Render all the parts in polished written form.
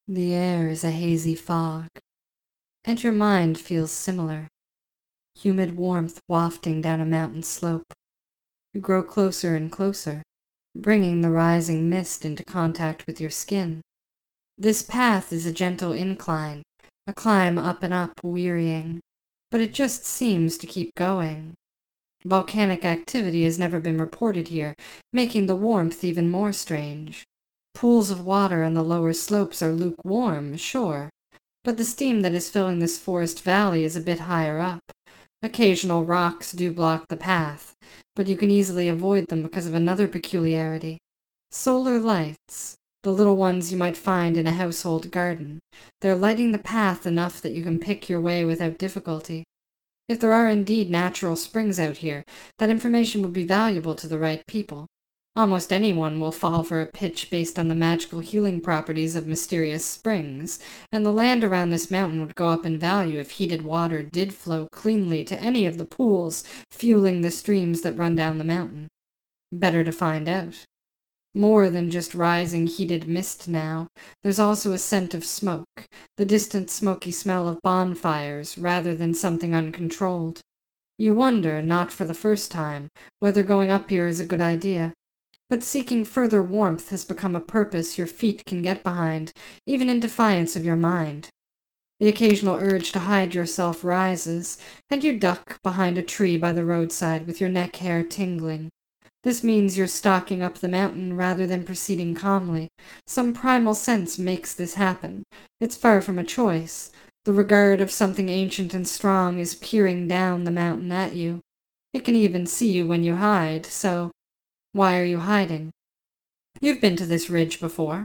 The air is a hazy fog, and your mind feels similar. Humid warmth wafting down a mountain slope. You grow closer and closer, bringing the rising mist into contact with your skin. This path is a gentle incline, a climb up and up, wearying, but it just seems to keep going. Volcanic activity has never been reported here, making the warmth even more strange. Pools of water on the lower slopes are lukewarm, sure, but the steam that is filling this forest valley is a bit higher up. Occasional rocks do block the path, but you can easily avoid them because of another peculiarity. Solar lights, the little ones you might find in a household garden. They're lighting the path enough that you can pick your way without difficulty. If there are indeed natural springs out here, that information would be valuable to the right people. Almost anyone will fall for a pitch based on the magical healing properties of mysterious springs, and the land around this mountain would go up in value if heated water did flow cleanly to any of the pools fueling the streams that run down the mountain. Better to find out. More than just rising heated mist now, there's also a scent of smoke, the distant smoky smell of bonfires rather than something uncontrolled. You wonder, not for the first time, whether going up here is a good idea. But seeking further warmth has become a purpose your feet can get behind, even in defiance of your mind. The occasional urge to hide yourself rises, and you duck behind a tree by the roadside with your neck hair tingling. This means you're stalking up the mountain rather than proceeding calmly. Some primal sense makes this happen. It's far from a choice. The regard of something ancient and strong is peering down the mountain at you. It can even see you when you hide, so why are you hiding? You've been to this ridge before.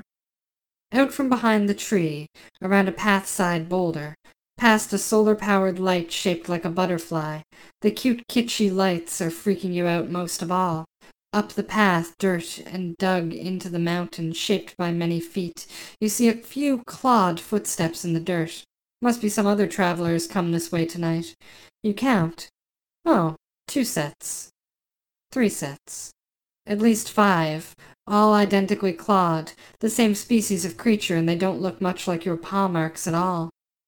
Out from behind the tree, around a pathside boulder, past a solar-powered light shaped like a butterfly. The cute kitschy lights are freaking you out most of all. Up the path, dirt and dug into the mountain, shaped by many feet. You see a few clawed footsteps in the dirt. Must be some other travelers come this way tonight. You count. Oh, 2 sets. 3 sets. At least 5, all identically clawed, the same species of creature, and they don't look much like your paw marks at all.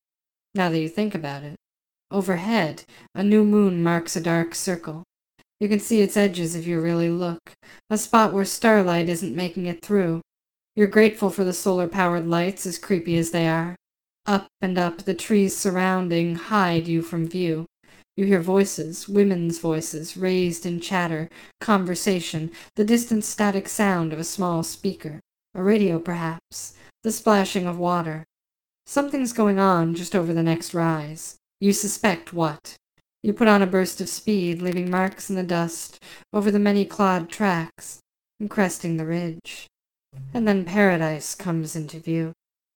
Now that you think about it. Overhead, a new moon marks a dark circle. You can see its edges if you really look, a spot where starlight isn't making it through. You're grateful for the solar-powered lights, as creepy as they are. Up and up, the trees surrounding hide you from view. You hear voices, women's voices, raised in chatter, conversation, the distant static sound of a small speaker, a radio perhaps, the splashing of water. Something's going on just over the next rise. You suspect what. You put on a burst of speed, leaving marks in the dust over the many clawed tracks, and cresting the ridge. And then paradise comes into view.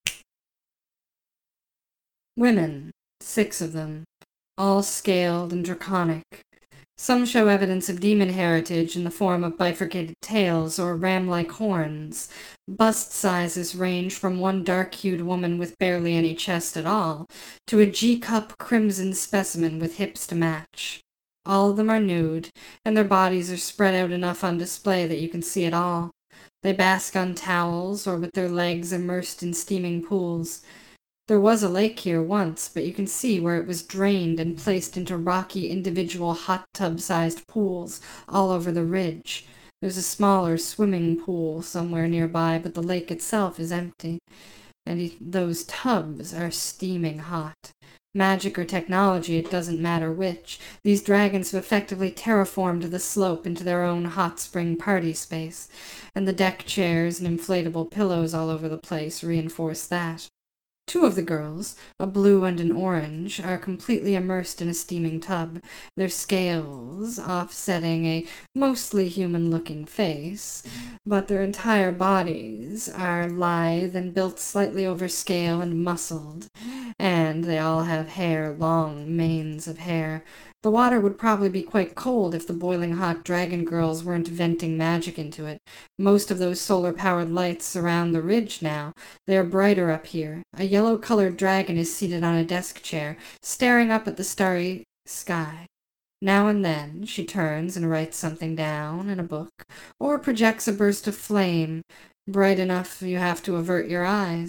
Women, 6 of them, all scaled and draconic. Some show evidence of demon heritage in the form of bifurcated tails or ram-like horns. Bust sizes range from one dark-hued woman with barely any chest at all, to a G-cup crimson specimen with hips to match. All of them are nude, and their bodies are spread out enough on display that you can see it all. They bask on towels or with their legs immersed in steaming pools. There was a lake here once, but you can see where it was drained and placed into rocky individual hot tub-sized pools all over the ridge. There's a smaller swimming pool somewhere nearby, but the lake itself is empty, and those tubs are steaming hot. Magic or technology, it doesn't matter which. These dragons have effectively terraformed the slope into their own hot spring party space, and the deck chairs and inflatable pillows all over the place reinforce that. 2 of the girls, a blue and an orange, are completely immersed in a steaming tub, their scales offsetting a mostly human-looking face, but their entire bodies are lithe and built slightly over scale and muscled, and they all have hair, long manes of hair. The water would probably be quite cold if the boiling hot dragon girls weren't venting magic into it. Most of those solar-powered lights surround the ridge now. They are brighter up here. A yellow-colored dragon is seated on a desk chair, staring up at the starry sky. Now and then she turns and writes something down in a book, or projects a burst of flame, bright enough you have to avert your eyes.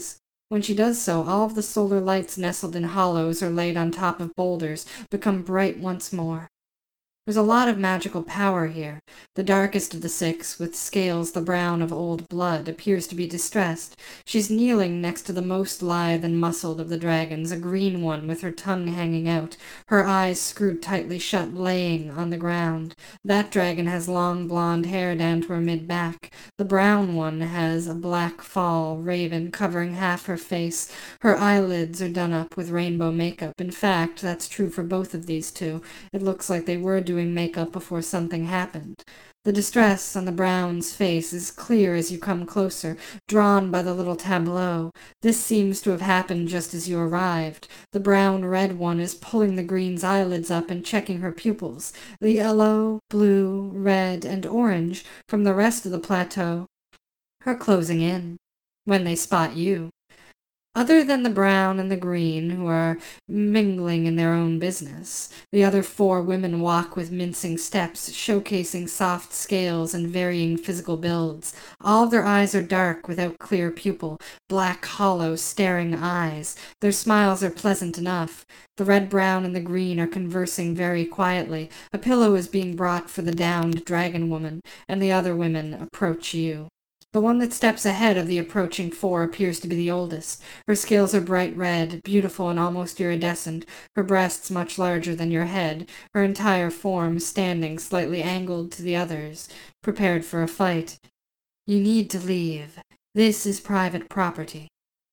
When she does so, all of the solar lights nestled in hollows or laid on top of boulders become bright once more. There's a lot of magical power here. The darkest of the six, with scales the brown of old blood, appears to be distressed. She's kneeling next to the most lithe and muscled of the dragons, a green one with her tongue hanging out, her eyes screwed tightly shut, laying on the ground. That dragon has long blonde hair down to her mid-back. The brown one has a black fall raven covering half her face. Her eyelids are done up with rainbow makeup. In fact, that's true for both of these two. It looks like they were doing makeup before something happened. The distress on the brown's face is clear as you come closer, drawn by the little tableau. This seems to have happened just as you arrived. The brown-red one is pulling the green's eyelids up and checking her pupils. The yellow, blue, red, and orange from the rest of the plateau are closing in when they spot you. Other than the brown and the green, who are mingling in their own business, the other four women walk with mincing steps, showcasing soft scales and varying physical builds. All their eyes are dark, without clear pupil, black, hollow, staring eyes. Their smiles are pleasant enough. The red, brown, and the green are conversing very quietly. A pillow is being brought for the downed dragon woman, and the other women approach you. The one that steps ahead of the approaching four appears to be the oldest. Her scales are bright red, beautiful and almost iridescent, her breasts much larger than your head, her entire form standing slightly angled to the others, prepared for a fight. You need to leave. This is private property.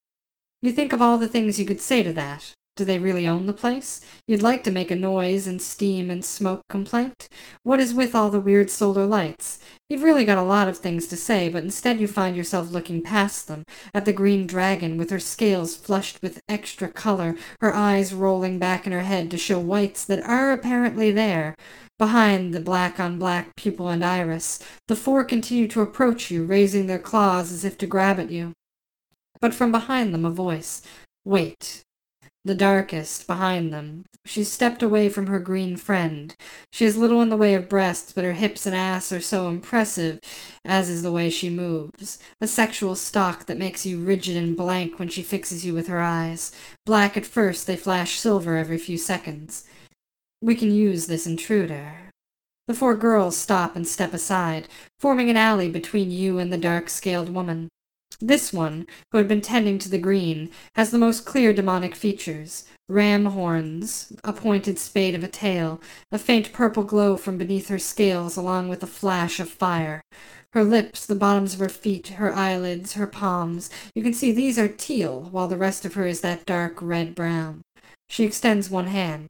You think of all the things you could say to that. Do they really own the place? You'd like to make a noise and steam and smoke complaint? What is with all the weird solar lights? You've really got a lot of things to say, but instead you find yourself looking past them, at the green dragon with her scales flushed with extra color, her eyes rolling back in her head to show whites that are apparently there. Behind the black-on-black pupil and iris, the four continue to approach you, raising their claws as if to grab at you. But from behind them a voice. Wait. The darkest behind them. She's stepped away from her green friend. She has little in the way of breasts, but her hips and ass are so impressive, as is the way she moves. A sexual stock that makes you rigid and blank when she fixes you with her eyes. Black at first, they flash silver every few seconds. We can use this intruder. The four girls stop and step aside, forming an alley between you and the dark-scaled woman. This one, who had been tending to the green, has the most clear demonic features. Ram horns, a pointed spade of a tail, a faint purple glow from beneath her scales along with a flash of fire. Her lips, the bottoms of her feet, her eyelids, her palms, you can see these are teal, while the rest of her is that dark red-brown. She extends one hand.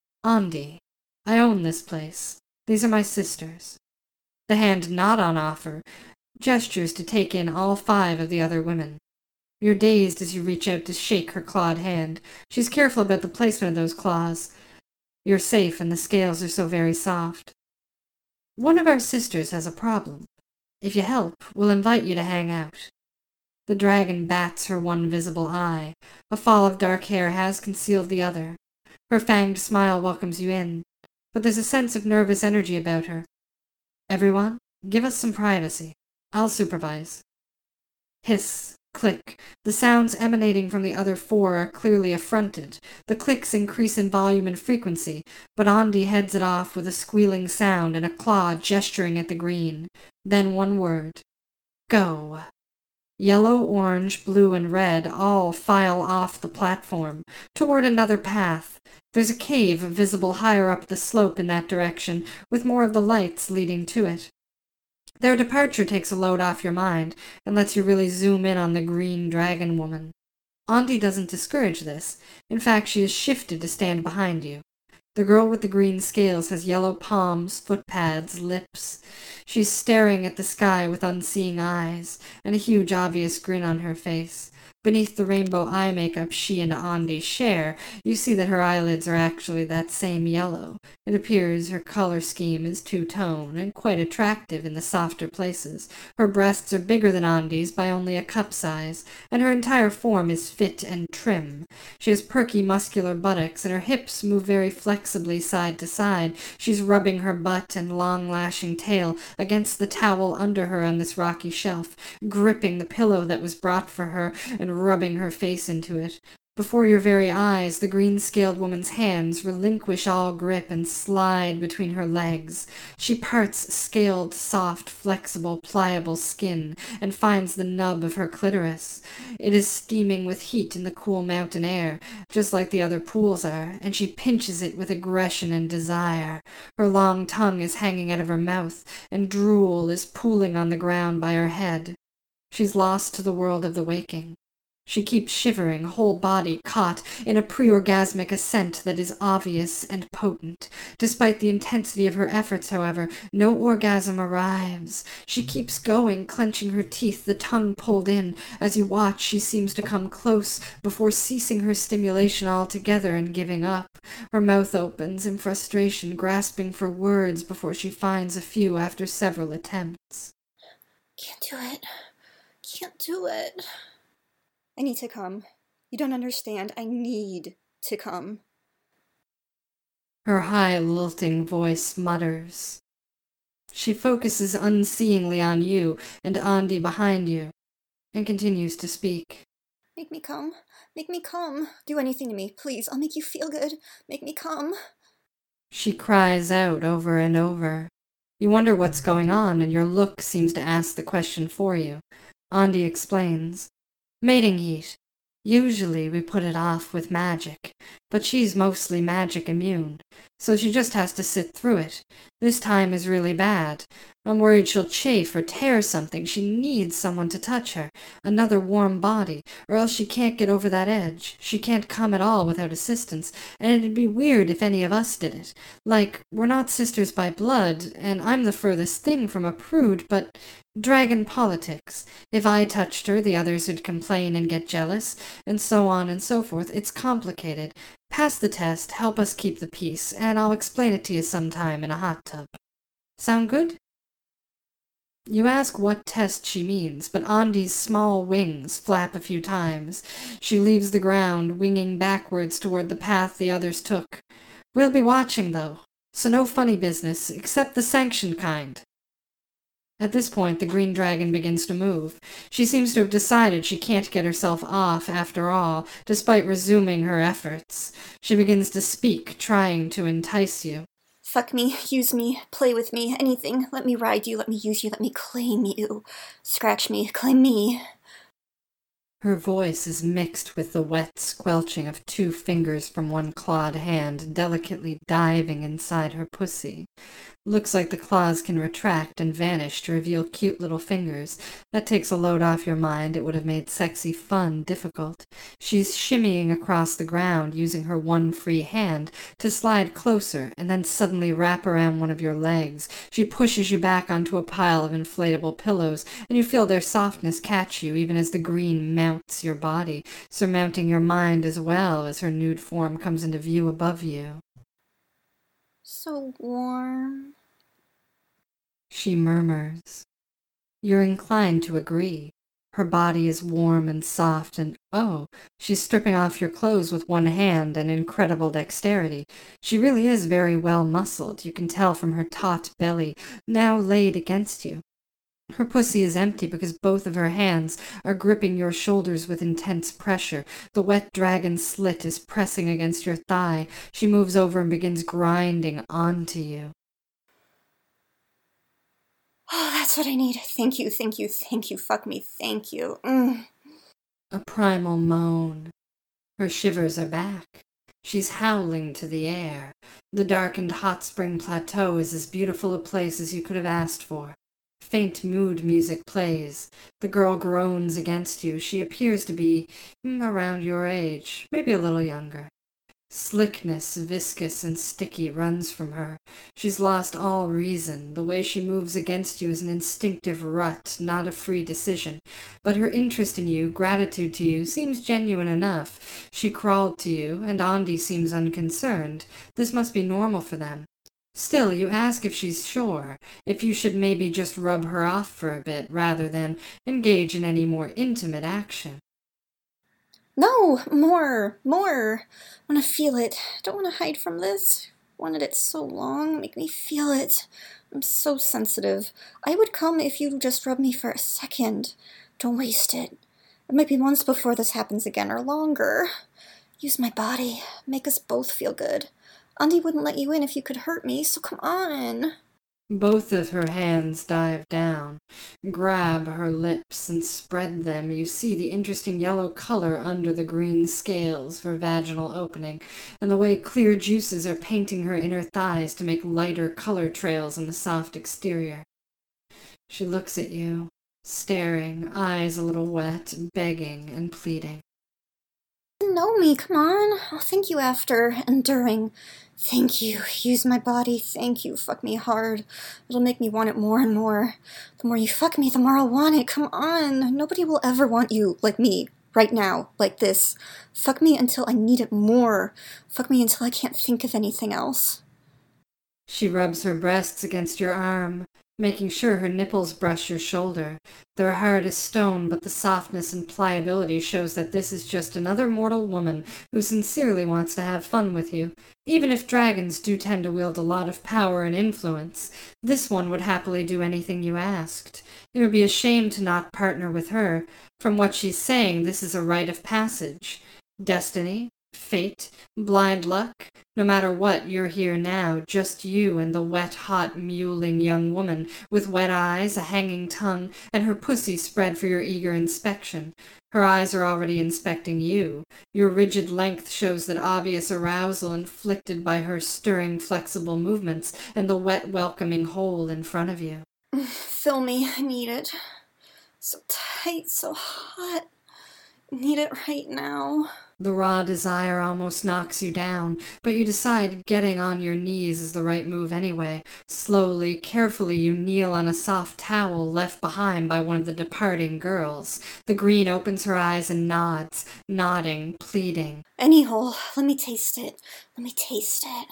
Andi, I own this place. These are my sisters. The hand not on offer gestures to take in all five of the other women. You're dazed as you reach out to shake her clawed hand. She's careful about the placement of those claws. You're safe, and the scales are so very soft. One of our sisters has a problem. If you help, we'll invite you to hang out. The dragon bats her one visible eye. A fall of dark hair has concealed the other. Her fanged smile welcomes you in, but there's a sense of nervous energy about her. Everyone, give us some privacy. I'll supervise. Hiss, click. The sounds emanating from the other four are clearly affronted. The clicks increase in volume and frequency, but Andi heads it off with a squealing sound and a claw gesturing at the green. Then one word. Go. Yellow, orange, blue, and red all file off the platform, toward another path. There's a cave visible higher up the slope in that direction, with more of the lights leading to it. Their departure takes a load off your mind, and lets you really zoom in on the green dragon woman. Andi doesn't discourage this. In fact, she has shifted to stand behind you. The girl with the green scales has yellow palms, foot pads, lips. She's staring at the sky with unseeing eyes, and a huge obvious grin on her face. Beneath the rainbow eye makeup she and Andi share, you see that her eyelids are actually that same yellow. It appears her color scheme is two-tone and quite attractive in the softer places. Her breasts are bigger than Andi's by only a cup size, and her entire form is fit and trim. She has perky muscular buttocks, and her hips move very flexibly side to side. She's rubbing her butt and long lashing tail against the towel under her on this rocky shelf, gripping the pillow that was brought for her, and and rubbing her face into it. Before your very eyes, the green-scaled woman's hands relinquish all grip and slide between her legs. She parts scaled, soft, flexible, pliable skin and finds the nub of her clitoris. It is steaming with heat in the cool mountain air, just like the other pools are, and she pinches it with aggression and desire. Her long tongue is hanging out of her mouth, and drool is pooling on the ground by her head. She's lost to the world of the waking. She keeps shivering, whole body caught in a pre-orgasmic ascent that is obvious and potent. Despite the intensity of her efforts, however, no orgasm arrives. She keeps going, clenching her teeth, the tongue pulled in. As you watch, she seems to come close before ceasing her stimulation altogether and giving up. Her mouth opens in frustration, grasping for words before she finds a few after several attempts. Can't do it. Can't do it. I need to come. You don't understand. I need to come. Her high, lilting voice mutters. She focuses unseeingly on you and Andi behind you, and continues to speak. Make me come. Make me come. Do anything to me, please. I'll make you feel good. Make me come. She cries out over and over. You wonder what's going on, and your look seems to ask the question for you. Andi explains. Mating heat. Usually we put it off with magic, but she's mostly magic immune, so she just has to sit through it. This time is really bad. I'm worried she'll chafe or tear something. She needs someone to touch her, another warm body, or else she can't get over that edge. She can't come at all without assistance, and it'd be weird if any of us did it. Like, we're not sisters by blood, and I'm the furthest thing from a prude, but dragon politics. If I touched her, the others would complain and get jealous, and so on and so forth. It's complicated. Pass the test, help us keep the peace, and I'll explain it to you sometime in a hot tub. Sound good? You ask what test she means, but Andi's small wings flap a few times. She leaves the ground, winging backwards toward the path the others took. We'll be watching, though, so no funny business, except the sanctioned kind. At this point, the green dragon begins to move. She seems to have decided she can't get herself off after all, despite resuming her efforts. She begins to speak, trying to entice you. Fuck me, use me, play with me, anything. Let me ride you, let me use you, let me claim you. Scratch me, claim me. Her voice is mixed with the wet squelching of 2 fingers from one clawed hand delicately diving inside her pussy. Looks like the claws can retract and vanish to reveal cute little fingers. That takes a load off your mind. It would have made sexy fun difficult. She's shimmying across the ground, using her one free hand to slide closer and then suddenly wrap around one of your legs. She pushes you back onto a pile of inflatable pillows, and you feel their softness catch you even as the green mounts your body, surmounting your mind as well as her nude form comes into view above you. So warm. She murmurs. You're inclined to agree. Her body is warm and soft, and oh, she's stripping off your clothes with one hand and incredible dexterity. She really is very well muscled, you can tell from her taut belly, now laid against you. Her pussy is empty because both of her hands are gripping your shoulders with intense pressure. The wet dragon slit is pressing against your thigh. She moves over and begins grinding onto you. Oh, that's what I need. Thank you, thank you, thank you. Fuck me, thank you. A primal moan. Her shivers are back. She's howling to the air. The darkened hot spring plateau is as beautiful a place as you could have asked for. Faint mood music plays. The girl groans against you. She appears to be around your age, maybe a little younger. Slickness, viscous and sticky, runs from her. She's lost all reason. The way she moves against you is an instinctive rut, not a free decision. But her interest in you, gratitude to you, seems genuine enough. She crawled to you, and Andi seems unconcerned. This must be normal for them. Still, you ask if she's sure, if you should maybe just rub her off for a bit, rather than engage in any more intimate action. No, more. Wanna feel it. Don't wanna hide from this. Wanted it so long. Make me feel it. I'm so sensitive. I would come if you just rub me for a second. Don't waste it. It might be months before this happens again, or longer. Use my body. Make us both feel good. Andi wouldn't let you in if you could hurt me, so come on. Both of her hands dive down, grab her lips, and spread them. You see the interesting yellow color under the green scales for vaginal opening, and the way clear juices are painting her inner thighs to make lighter color trails on the soft exterior. She looks at you, staring, eyes a little wet, begging and pleading. You know me, come on. I'll thank you after and during. Thank you. Use my body. Thank you. Fuck me hard. It'll make me want it more and more. The more you fuck me, the more I'll want it. Come on. Nobody will ever want you like me. Right now. Like this. Fuck me until I need it more. Fuck me until I can't think of anything else. She rubs her breasts against your arm, making sure her nipples brush your shoulder. They're hard as stone, but the softness and pliability shows that this is just another mortal woman who sincerely wants to have fun with you. Even if dragons do tend to wield a lot of power and influence, this one would happily do anything you asked. It would be a shame to not partner with her. From what she's saying, this is a rite of passage. Destiny, fate, blind luck. No matter what, you're here now, just you and the wet, hot, mewling young woman, with wet eyes, a hanging tongue, and her pussy spread for your eager inspection. Her eyes are already inspecting you. Your rigid length shows that obvious arousal inflicted by her stirring, flexible movements, and the wet, welcoming hole in front of you. Fill me, I need it. So tight, so hot. Need it right now. The raw desire almost knocks you down, but you decide getting on your knees is the right move anyway. Slowly, carefully, you kneel on a soft towel left behind by one of the departing girls. The green opens her eyes and nods, nodding, pleading. Any hole. Let me taste it. Let me taste it.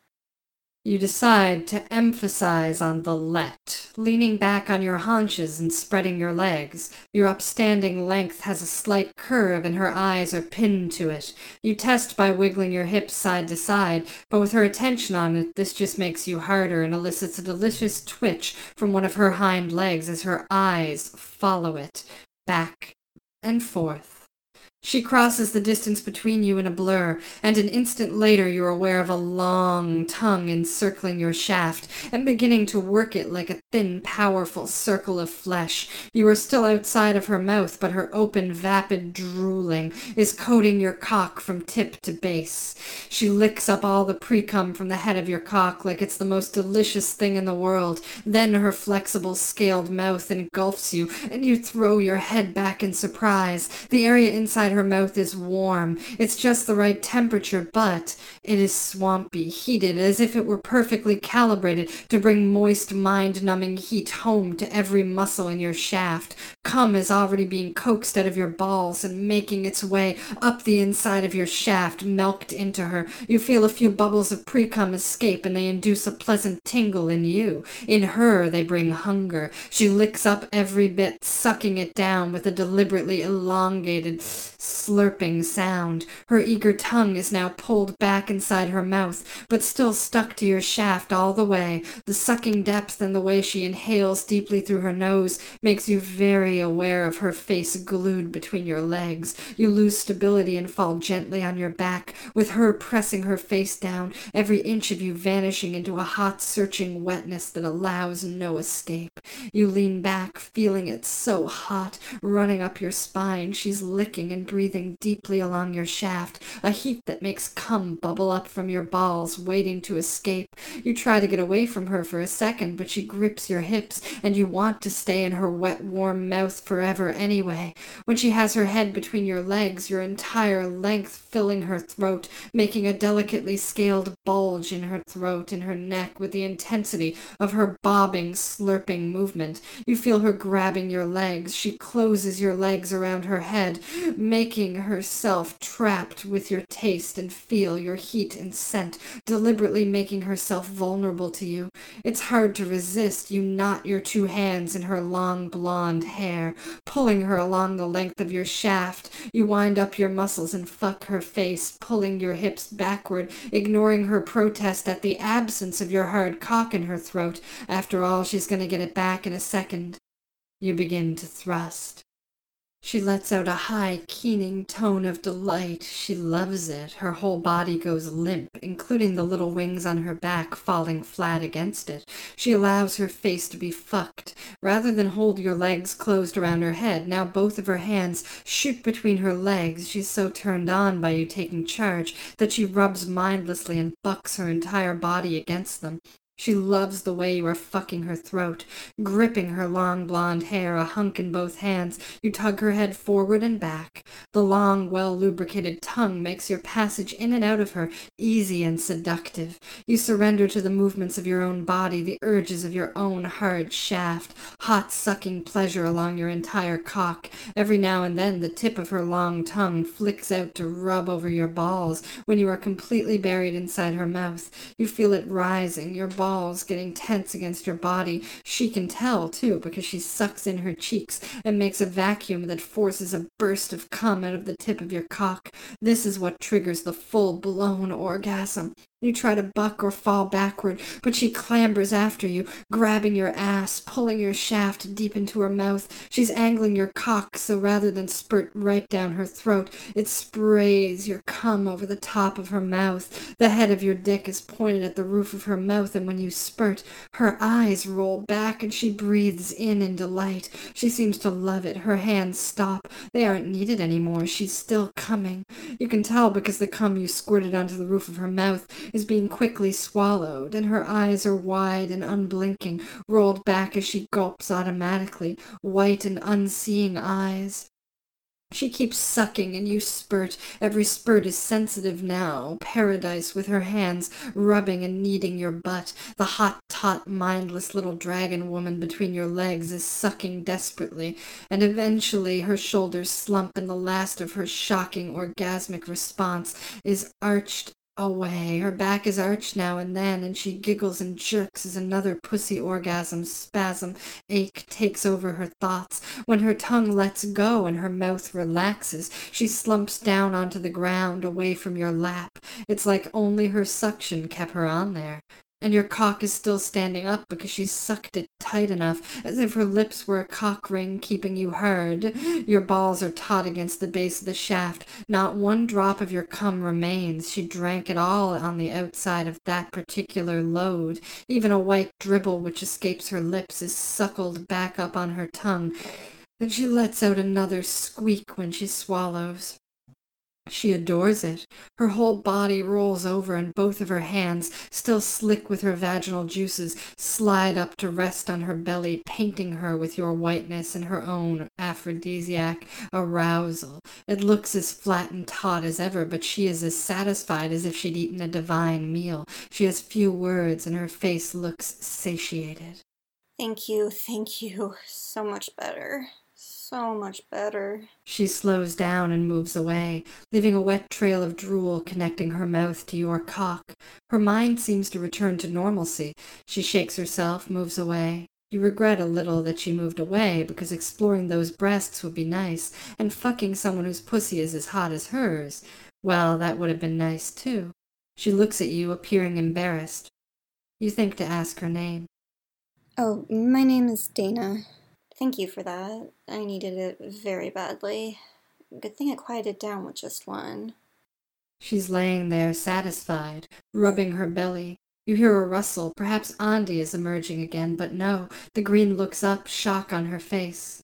You decide to emphasize on the let, leaning back on your haunches and spreading your legs. Your upstanding length has a slight curve and her eyes are pinned to it. You test by wiggling your hips side to side, but with her attention on it, this just makes you harder and elicits a delicious twitch from one of her hind legs as her eyes follow it, back and forth. She crosses the distance between you in a blur, and an instant later you are aware of a long tongue encircling your shaft and beginning to work it like a thin, powerful circle of flesh. You are still outside of her mouth, but her open, vapid drooling is coating your cock from tip to base. She licks up all the pre-cum from the head of your cock like it's the most delicious thing in the world. Then her flexible, scaled mouth engulfs you, and you throw your head back in surprise. The area inside her mouth is warm. It's just the right temperature, but it is swampy, heated, as if it were perfectly calibrated to bring moist, mind-numbing heat home to every muscle in your shaft. Cum is already being coaxed out of your balls and making its way up the inside of your shaft, milked into her. You feel a few bubbles of pre-cum escape, and they induce a pleasant tingle in you. In her, they bring hunger. She licks up every bit, sucking it down with a deliberately elongated, slurping sound. Her eager tongue is now pulled back inside her mouth, but still stuck to your shaft all the way. The sucking depth and the way she inhales deeply through her nose makes you very aware of her face glued between your legs. You lose stability and fall gently on your back, with her pressing her face down, every inch of you vanishing into a hot, searching wetness that allows no escape. You lean back, feeling it so hot, running up your spine. She's licking and breathing deeply along your shaft, a heat that makes cum bubble up from your balls, waiting to escape. You try to get away from her for a second, but she grips your hips, and you want to stay in her wet, warm mouth forever anyway. When she has her head between your legs, your entire length filling her throat, making a delicately scaled bulge in her throat and her neck with the intensity of her bobbing, slurping movement. You feel her grabbing your legs. She closes your legs around her head, making herself trapped with your taste and feel, your heat and scent, deliberately making herself vulnerable to you. It's hard to resist. You knot your two hands in her long blonde hair, pulling her along the length of your shaft. You wind up your muscles and fuck her face, pulling your hips backward, ignoring her protest at the absence of your hard cock in her throat. After all, she's going to get it back in a second. You begin to thrust. She lets out a high, keening tone of delight. She loves it. Her whole body goes limp, including the little wings on her back falling flat against it. She allows her face to be fucked. Rather than hold your legs closed around her head, now both of her hands shoot between her legs. She's so turned on by you taking charge that she rubs mindlessly and bucks her entire body against them. She loves the way you are fucking her throat, gripping her long blonde hair, a hunk in both hands. You tug her head forward and back. The long, well-lubricated tongue makes your passage in and out of her easy and seductive. You surrender to the movements of your own body, the urges of your own hard shaft, hot sucking pleasure along your entire cock. Every now and then the tip of her long tongue flicks out to rub over your balls when you are completely buried inside her mouth. You feel it rising, your balls getting tense against your body. She can tell, too, because she sucks in her cheeks and makes a vacuum that forces a burst of cum out of the tip of your cock. This is what triggers the full-blown orgasm. You try to buck or fall backward, but she clambers after you, grabbing your ass, pulling your shaft deep into her mouth. She's angling your cock, so rather than spurt right down her throat, it sprays your cum over the top of her mouth. The head of your dick is pointed at the roof of her mouth, and when you spurt, her eyes roll back and she breathes in delight. She seems to love it. Her hands stop. They aren't needed anymore. She's still coming. You can tell because the cum you squirted onto the roof of her mouth is being quickly swallowed, and her eyes are wide and unblinking, rolled back as she gulps automatically, white and unseeing eyes. She keeps sucking, and you spurt. Every spurt is sensitive now. Paradise with her hands rubbing and kneading your butt. The hot, taut, mindless little dragon woman between your legs is sucking desperately, and eventually her shoulders slump, and the last of her shocking orgasmic response is arched away. Her back is arched now and then, and she giggles and jerks as another pussy orgasm spasm ache takes over her thoughts. When her tongue lets go and her mouth relaxes, she slumps down onto the ground away from your lap. It's like only her suction kept her on there. And your cock is still standing up because she sucked it tight enough, as if her lips were a cock ring keeping you hard. Your balls are taut against the base of the shaft. Not one drop of your cum remains. She drank it all on the outside of that particular load. Even a white dribble which escapes her lips is suckled back up on her tongue. Then she lets out another squeak when she swallows. She adores it. Her whole body rolls over, and both of her hands, still slick with her vaginal juices, slide up to rest on her belly, painting her with your whiteness and her own aphrodisiac arousal. It looks as flat and taut as ever, but she is as satisfied as if she'd eaten a divine meal. She has few words, and her face looks satiated. Thank you. So much better. So much better. She slows down and moves away, leaving a wet trail of drool connecting her mouth to your cock. Her mind seems to return to normalcy. She shakes herself, moves away. You regret a little that she moved away, because exploring those breasts would be nice, and fucking someone whose pussy is as hot as hers, well, that would have been nice too. She looks at you, appearing embarrassed. You think to ask her name. Oh, my name is Dana. Thank you for that. I needed it very badly. Good thing I quieted down with just one. She's laying there, satisfied, rubbing her belly. You hear a rustle. Perhaps Andi is emerging again, but no. The green looks up, shock on her face.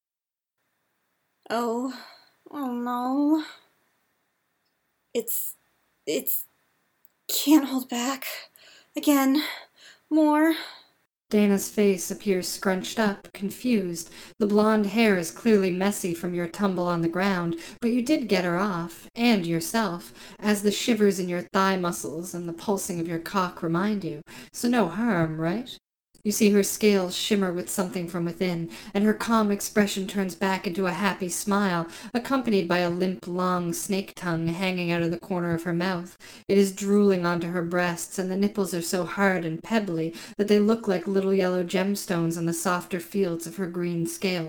Oh no. It's... Can't hold back. Again. More. Dana's face appears scrunched up, confused. The blonde hair is clearly messy from your tumble on the ground, but you did get her off, and yourself, as the shivers in your thigh muscles and the pulsing of your cock remind you. So no harm, right? You see her scales shimmer with something from within, and her calm expression turns back into a happy smile, accompanied by a limp, long snake tongue hanging out of the corner of her mouth. It is drooling onto her breasts, and the nipples are so hard and pebbly that they look like little yellow gemstones on the softer fields of her green scales.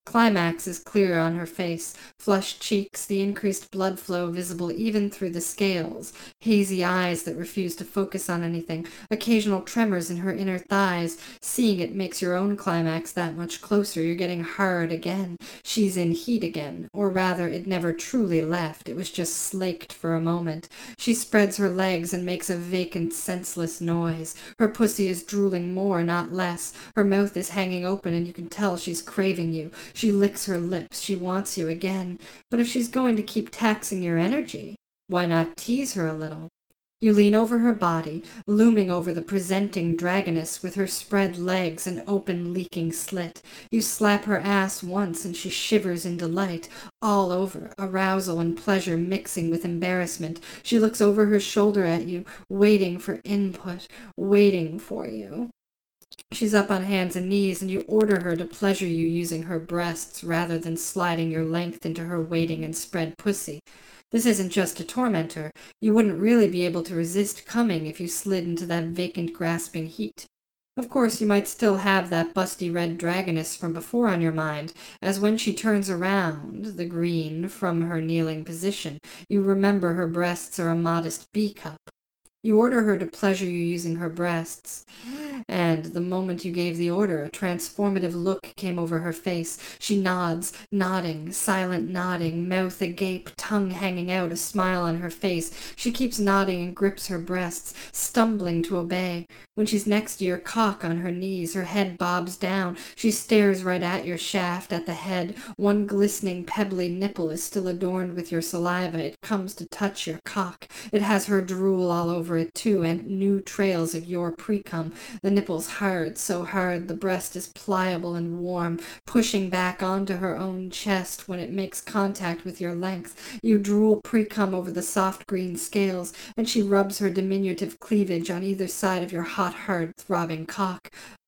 Climax is clear on her face, flushed cheeks, the increased blood flow visible even through the scales, hazy eyes that refuse to focus on anything, occasional tremors in her inner thighs. Seeing it makes your own climax that much closer. You're getting hard again. She's in heat again, or rather, it never truly left. It was just slaked for a moment. She spreads her legs and makes a vacant, senseless noise. Her pussy is drooling more, not less. Her mouth is hanging open, and you can tell she's craving you. She licks her lips. She wants you again. But if she's going to keep taxing your energy, why not tease her a little? You lean over her body, looming over the presenting dragoness with her spread legs and open, leaking slit. You slap her ass once, and she shivers in delight, all over, arousal and pleasure mixing with embarrassment. She looks over her shoulder at you, waiting for input, waiting for you. She's up on hands and knees, and you order her to pleasure you using her breasts rather than sliding your length into her waiting and spread pussy. This isn't just to torment her. You wouldn't really be able to resist coming if you slid into that vacant, grasping heat. Of course, you might still have that busty red dragoness from before on your mind, as when she turns around, the green, from her kneeling position, you remember her breasts are a modest B-cup. You order her to pleasure you using her breasts, and the moment you gave the order, a transformative look came over her face. She nods, nodding, silent nodding, mouth agape, tongue hanging out, a smile on her face. She keeps nodding and grips her breasts, stumbling to obey. When she's next to your cock on her knees, her head bobs down. She stares right at your shaft, at the head. One glistening, pebbly nipple is still adorned with your saliva. It comes to touch your cock. It has her drool all over it, too, and new trails of your pre-cum. The nipple's hard, so hard, the breast is pliable and warm, pushing back onto her own chest when it makes contact with your length. You drool pre-cum over the soft green scales, and she rubs her diminutive cleavage on either side of your hot, hard, throbbing cock.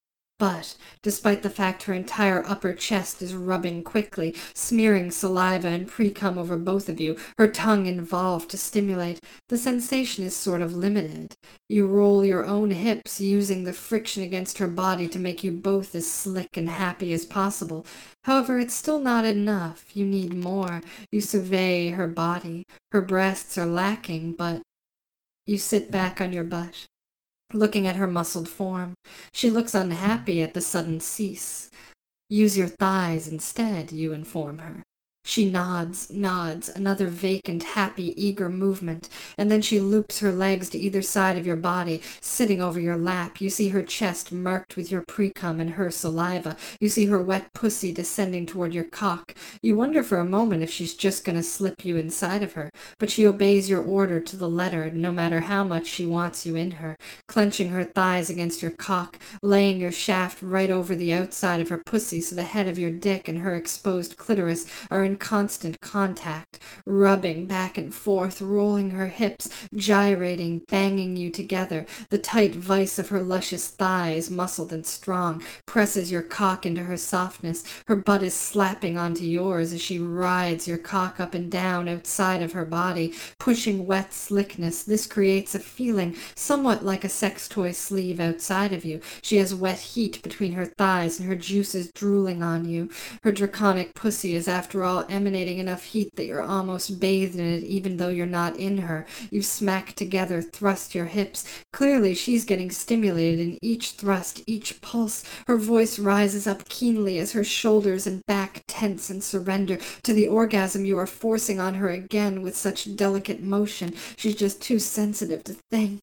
But, despite the fact her entire upper chest is rubbing quickly, smearing saliva and pre-cum over both of you, her tongue involved to stimulate, the sensation is sort of limited. You roll your own hips, using the friction against her body to make you both as slick and happy as possible. However, it's still not enough. You need more. You survey her body. Her breasts are lacking, but you sit back on your butt, looking at her muscled form. She looks unhappy at the sudden cease. Use your thighs instead, you inform her. She nods, another vacant, happy, eager movement, and then she loops her legs to either side of your body, sitting over your lap. You see her chest marked with your pre-cum and her saliva. You see her wet pussy descending toward your cock. You wonder for a moment if she's just going to slip you inside of her, but she obeys your order to the letter, no matter how much she wants you in her, clenching her thighs against your cock, laying your shaft right over the outside of her pussy so the head of your dick and her exposed clitoris are in constant contact, rubbing back and forth, rolling her hips, gyrating, banging you together. The tight vice of her luscious thighs, muscled and strong, presses your cock into her softness. Her butt is slapping onto yours as she rides your cock up and down outside of her body, pushing wet slickness. This creates a feeling somewhat like a sex toy sleeve outside of you. She has wet heat between her thighs and her juices drooling on you. Her draconic pussy is, after all, emanating enough heat that you're almost bathed in it even though you're not in her. You smack together, thrust your hips. Clearly she's getting stimulated in each thrust, each pulse. Her voice rises up keenly as her shoulders and back tense and surrender to the orgasm you are forcing on her again with such delicate motion. She's just too sensitive to think.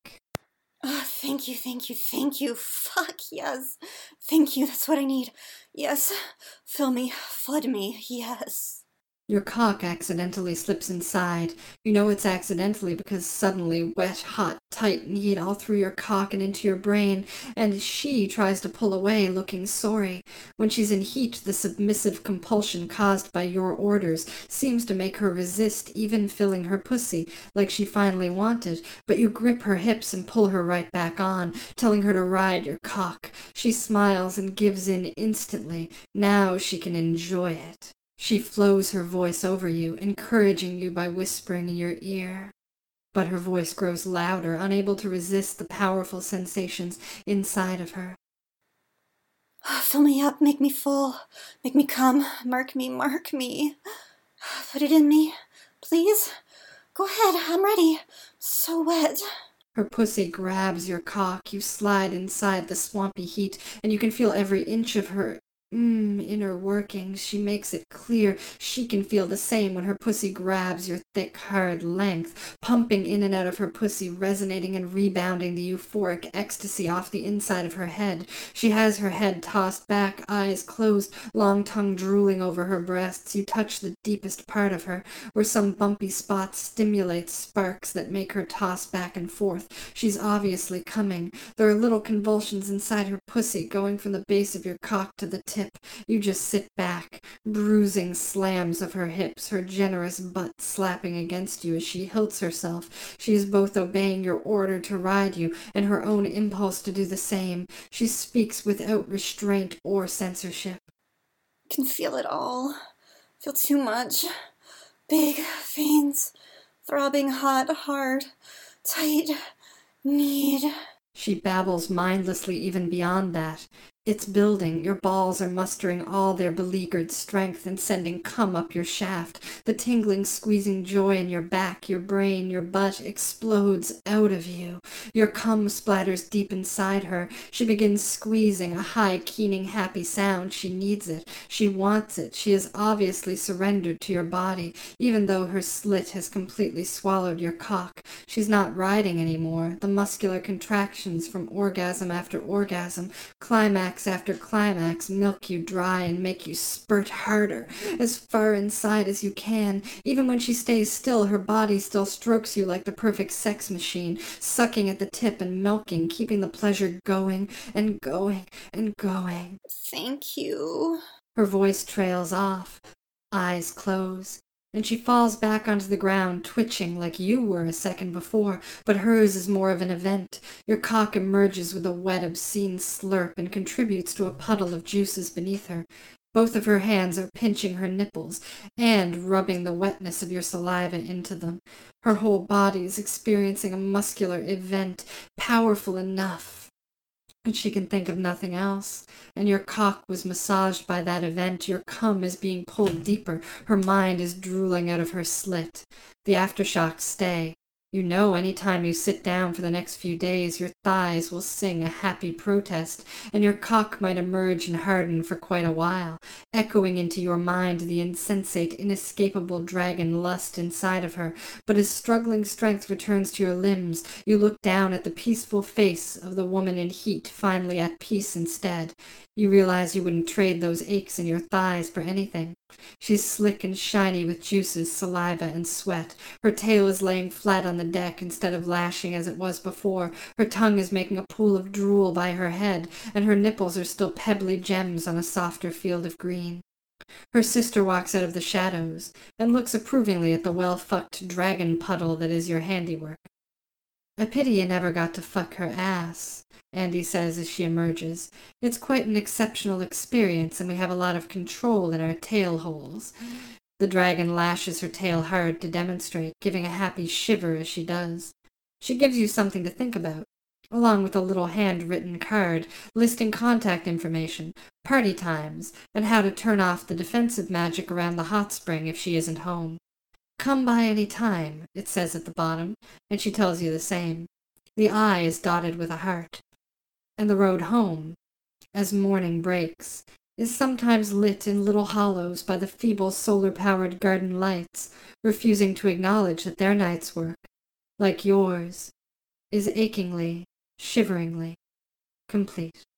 Oh, thank you, thank you, thank you. Fuck, yes. Thank you, that's what I need. Yes. Fill me, flood me, yes. Your cock accidentally slips inside. You know it's accidentally because suddenly wet, hot, tight need all through your cock and into your brain, and she tries to pull away, looking sorry. When she's in heat, the submissive compulsion caused by your orders seems to make her resist even filling her pussy, like she finally wanted, but you grip her hips and pull her right back on, telling her to ride your cock. She smiles and gives in instantly. Now she can enjoy it. She flows her voice over you, encouraging you by whispering in your ear. But her voice grows louder, unable to resist the powerful sensations inside of her. Fill me up, make me full, make me come, mark me. Put it in me, please. Go ahead, I'm ready. So wet. Her pussy grabs your cock, you slide inside the swampy heat, and you can feel every inch of her inner workings. She makes it clear she can feel the same when her pussy grabs your thick, hard length, pumping in and out of her pussy, resonating and rebounding the euphoric ecstasy off the inside of her head. She has her head tossed back, eyes closed, long tongue drooling over her breasts. You touch the deepest part of her, where some bumpy spot stimulates sparks that make her toss back and forth. She's obviously coming. There are little convulsions inside her pussy, going from the base of your cock to the tip. You just sit back, bruising slams of her hips, her generous butt slapping against you as she hilts herself. She is both obeying your order to ride you and her own impulse to do the same. She speaks without restraint or censorship. I can feel it all. Feel too much. Big veins, throbbing hot, hard, tight, need. She babbles mindlessly even beyond that. It's building. Your balls are mustering all their beleaguered strength and sending cum up your shaft. The tingling, squeezing joy in your back, your brain, your butt explodes out of you. Your cum splatters deep inside her. She begins squeezing, a high, keening, happy sound. She needs it. She wants it. She has obviously surrendered to your body, even though her slit has completely swallowed your cock. She's not riding anymore. The muscular contractions from orgasm after orgasm, climax after climax, milk you dry and make you spurt harder, as far inside as you can. Even when she stays still, her body still strokes you like the perfect sex machine, sucking at the tip and milking, keeping the pleasure going and going and going. Thank you. Her voice trails off, eyes close, and she falls back onto the ground, twitching like you were a second before, but hers is more of an event. Your cock emerges with a wet, obscene slurp and contributes to a puddle of juices beneath her. Both of her hands are pinching her nipples and rubbing the wetness of your saliva into them. Her whole body is experiencing a muscular event, powerful enough and she can think of nothing else. And your cock was massaged by that event. Your cum is being pulled deeper. Her mind is drooling out of her slit. The aftershocks stay. You know any time you sit down for the next few days, your thighs will sing a happy protest, and your cock might emerge and harden for quite a while, echoing into your mind the insensate, inescapable dragon lust inside of her. But as struggling strength returns to your limbs, you look down at the peaceful face of the woman in heat, finally at peace instead. You realize you wouldn't trade those aches in your thighs for anything. She's slick and shiny with juices, saliva, and sweat. Her tail is laying flat on the deck instead of lashing as it was before. Her tongue is making a pool of drool by her head, and her nipples are still pebbly gems on a softer field of green. Her sister walks out of the shadows and looks approvingly at the well-fucked dragon puddle that is your handiwork. I pity you never got to fuck her ass, Andy says as she emerges. It's quite an exceptional experience, and we have a lot of control in our tail holes. The dragon lashes her tail hard to demonstrate, giving a happy shiver as she does. She gives you something to think about, along with a little handwritten card listing contact information, party times, and how to turn off the defensive magic around the hot spring if she isn't home. Come by any time, it says at the bottom, and she tells you the same. The eye is dotted with a heart. And the road home, as morning breaks, is sometimes lit in little hollows by the feeble solar-powered garden lights, refusing to acknowledge that their night's work, like yours, is achingly, shiveringly complete.